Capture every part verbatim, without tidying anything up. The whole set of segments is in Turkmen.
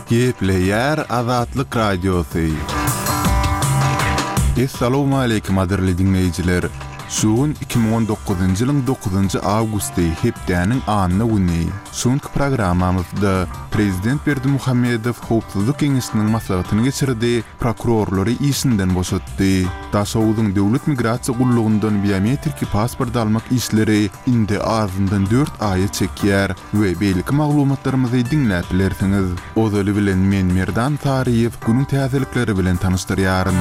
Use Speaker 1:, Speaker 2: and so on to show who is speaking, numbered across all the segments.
Speaker 1: Gepleyer Azatlyk Radiosu. Assalamu alaykum adirli dinleyijiler. Şuun iki bin on dokuzuncu ýylyň dokuzuncu awgusty hepdäniň anyny güni. Şuňky programamyzda Prezident Berdimuhammedow Howpsuzlyk Keňeşiniň maslahatyny geçirdi, prokurorlary işinden boşatdy. Daşowdyň döwlet migrasiýa gullugyndan biometrik pasport almak işleri indi azyndan dört aýa çekýär we beýleki maglumatlarymyzy dinläp bilersiňiz. Ozaly bilen men Merdan Tariýew günüň täzelikleri bilen tanışdyrýaryn.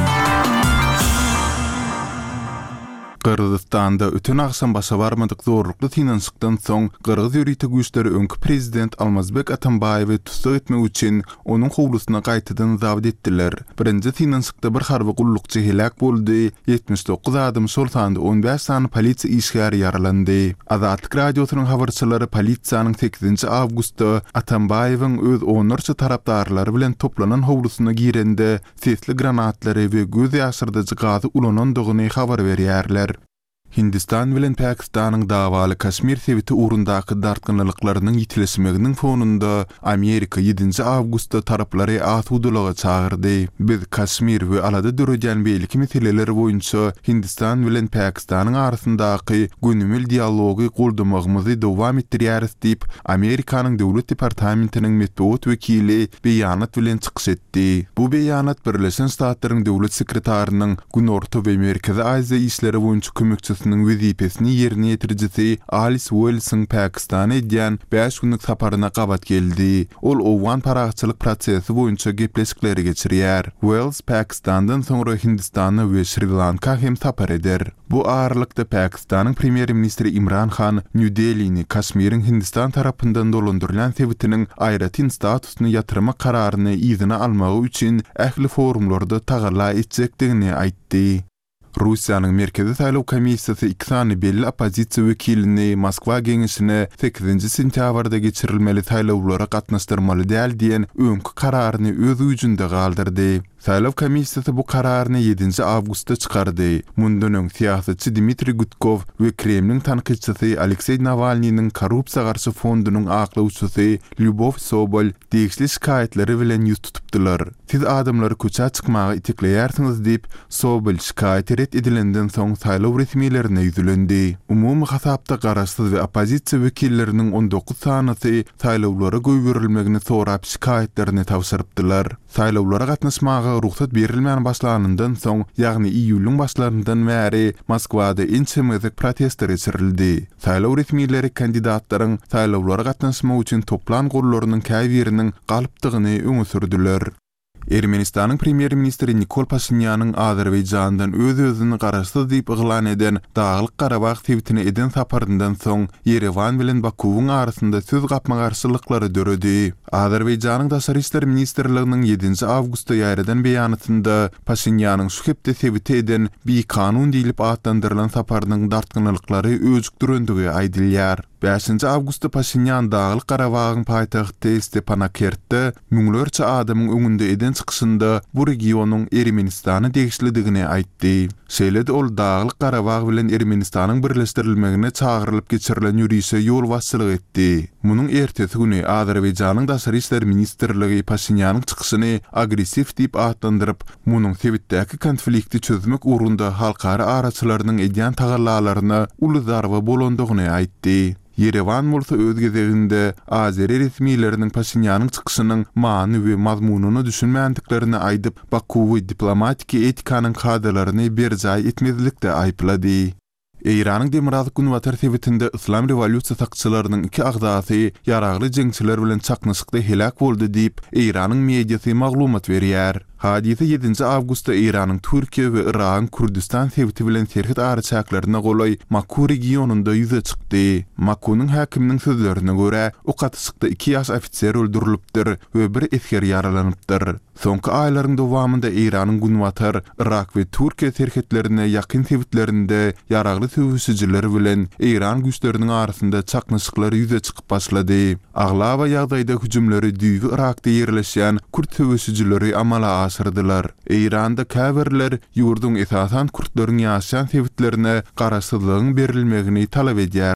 Speaker 1: Kırgızstanda ötün akşam başa barmadyk zorlukly tynançlykdan soň Kırgız ýöreýte güýçleri öňkü prezident Almazbek Atambaýewy tutsak etmek üçin onuň howlusyna gaýtadan zabit etdiler. Birinji tynançlykda bir harby gullukçy helak boldy, yetmiş dokuz adam şol sanda on beş sany polisiýa işgäri ýaralandy. Azatlyk radiosynyň habarçylary polisiýanyň sekizinji awgustda Atambaýewiň öz onurçy tarapdarlary bilen toplanan howlusyna girende sesli granatlary we göz ýaşyrdyjy gazy ulanandygyny habar berýärler. Hindistan bilen Pakistanyň dawaly Kaşmir sebiti urundaky dartgynlyklarynyň ýitilismeginiň fonunda Amerika yedinji awgustda taraplary asudylyga çağırdy. Biz Kaşmir we alada dörejen beýleki meseleler boýunça Hindistan bilen Pakistanyň arasyndaky günümil dialogy guldamagymyzy dowam etdirýäris diýip Amerikanyň döwlet departamentiniň metbuat wekili beýanat bilen çykyş etdi. Bu beýanat Birleşen Ştatlaryň döwlet sekretarynyň Günorta we Merkezi Aziýa işleri boýunça kömekçisi wezipesini ýerine ýetirjisi Alice Wilson Pakistana edýän beş günlük saparyna gabat geldi. Ol owan paragçylyk prosesi boýunça gepleşikleri geçirýär. Wells Pakistandan soňra Hindistany we Sri Lanka hem sapar eder. Bu aýrlykda Pakistanyň premier ministri Imran Khan New Delhi'ni Kaşmiriň Hindistan tarapyndan dolandyrylan sebitiniň aýratyn statusyny ýatyrmak kararyny ýzyna almagy üçin ähli forumlarda tagarla etjekdigini aýtdy. Russiýanyň Merkezi Saýlaw Komissiýasy iki sany belli opozisiýa wekilini Moskwa geňeşine sekizinji sentýabrda geçirilmeli saýlawlara gatnaşdyrmaly däl diýen öňkü kararyny öz güýjünde galdyrdy. Saýlaw Komissiýasy bu kararyny yedinji awgustda çykardy. Mundan öň siýasatçy Dmitri Gudkov we Kremliň tanqidçisi Aleksey Navalnyň korrupsiýa garşy fondunyň aklawçysy Lyubov Sobol degişli şikaýetleri bilen ýüz tutupdylar. Siz adamlary köçe çykmagy itekleýärsiňiz diýip Sobol şikaýet edilenden soň saýlaw resmiýetlerine ýüzlendi. Umumy hasapda garaşsyz we opozisiýa wekilleriniň on dokuz sanysy saýlawlara goýberilmegini sorap şikaýetlerini tawşyrypdylar. Saýlawlara gatnaşmagy ruhsat berilmän başlanandan soň, ýagny iýulyň başlaryndan bäri Moskwada ençemezek protestler geçirildi. Saýlaw resmiýetleri kandidatlaryň saýlawlara gatnaşmak üçin toplan gollarynyň käýberiniň galypdygyny öňe sürdiler. Ermenistanyň premier ministri Nikol Pashinyan'ın Azerbaycandan öz-özüni garaşsyz diýip yglan eden Daglyk Garabag sebitine eden saparyndan soň Yerevan bilen Bakuwyň arasynda söz gapma garşylyklary döredi. Azerbayjanyň daşary işler ministrliginiň yedinji awgustda ýaýradan beýanatynda Pashinyan'ın şu hepde sebite eden bir kanun diýilip atlandyrylan saparynyň dartgynlyklary öjükdirendigi aýdylýar. beşinji awgustda Pashinyan Daglyk Garabagyň paýtagty Stepanakertde müňlerçe adamyň öňünde eden çykyşynda bu regionyň Ermenistany degişlidigini aýtdy. Şeýle-de ol Daglyk Garabag bilen Ermenistanyň birleşdirilmegine çağrylyp geçirilen ýürüýüşe ýol başçylyk etdi. Munyň ertesi güni Azerbaýjanyň daşary işler ministrligi Pashinyanyň çykyşyny agressiv diýip atlandyryp, munyň sebitdäki konflikti çözmek urunda halkara araçylarynyň edýän tagarlalaryna uly zarba bolandygyny aýtdy. Yerevan bolsa öz gezeginde Azeri resmiýetleriniň Pashinyanyň çykyşynyň many we mazmunyny düşünmäntiklerini aýdyp, Bakuwy diplomatik etikanyň kadrlaryny berjaý etmezlikde aýplady. Eýranyň Demirazlyk Günwatar sebitinde İslam rewolýusiýa sakçylarynyň iki agzasy ýaragly jeňçiler bilen çaknaşykda helak boldy diýip Eýranyň mediýasy maglumat berýär. Hadise yedinji awgustda Eýranyň Türkiýe we Iran Kurdistan sebiti bilen serhit araçaklaryna golay Maku regionunda ýüze çykdy. Makunyň häkiminiň sözlerine görä, o gatysykda iki ýaş ofisier öldürilipdir we bir esker ýaralanypdyr. Soňky aýlaryň dowamında Eýranyň Günwatar, Irak we Türkiýe serhitlerine ýakyn sebitlerinde ýaragly söwüşçiler bilen Eýran güýçleriniň arasynda çaknaşyklar ýüze çykyp başlady. Aglawa ýagdaýda hüjümleri düýgü Irakda ýerleşýän Kürt söwüşçileri amala aşyrdylar. Eýranda käbirler ýurdun esasan Kurtlaryň ýaşaýan sebitlerine garaşsyzlygyň berilmegini talap edýär.